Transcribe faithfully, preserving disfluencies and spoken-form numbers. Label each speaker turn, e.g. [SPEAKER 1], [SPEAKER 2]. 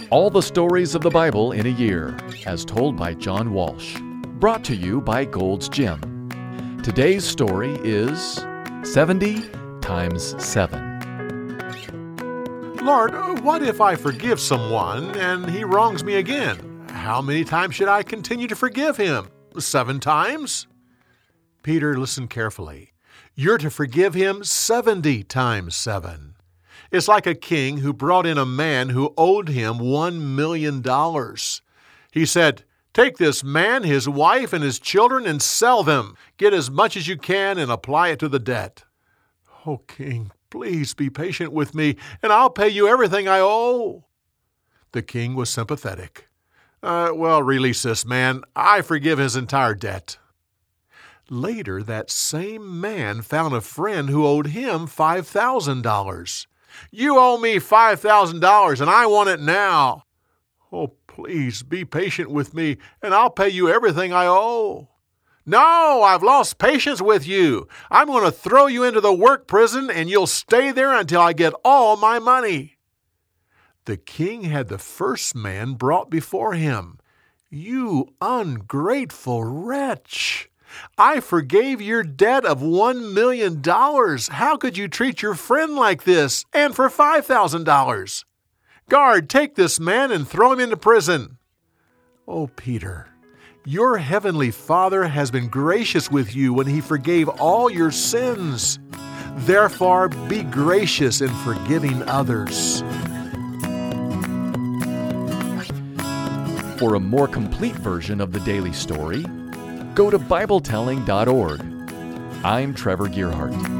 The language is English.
[SPEAKER 1] All the stories of the Bible in a year, as told by John Walsh. Brought to you by Gold's Gym. Today's story is seventy times seven.
[SPEAKER 2] Lord, what if I forgive someone and he wrongs me again? How many times should I continue to forgive him? Seven times? Peter, listen carefully. You're to forgive him seventy times seven. It's like a king who brought in a man who owed him one million dollars. He said, "Take this man, his wife, and his children and sell them. Get as much as you can and apply it to the debt." "Oh, king, please be patient with me, and I'll pay you everything I owe." The king was sympathetic. Uh, well, release this man. I forgive his entire debt." Later, that same man found a friend who owed him five thousand dollars. "You owe me five thousand dollars, and I want it now." "Oh, please be patient with me, and I'll pay you everything I owe." "No, I've lost patience with you. I'm going to throw you into the work prison, and you'll stay there until I get all my money." The king had the first man brought before him. "You ungrateful wretch! I forgave your debt of one million dollars. How could you treat your friend like this, and for five thousand dollars? Guard, take this man and throw him into prison." "Oh, Peter, your heavenly Father has been gracious with you when he forgave all your sins. Therefore, be gracious in forgiving others."
[SPEAKER 1] For a more complete version of the daily story, go to Bible telling dot org. I'm Trevor Gearhart.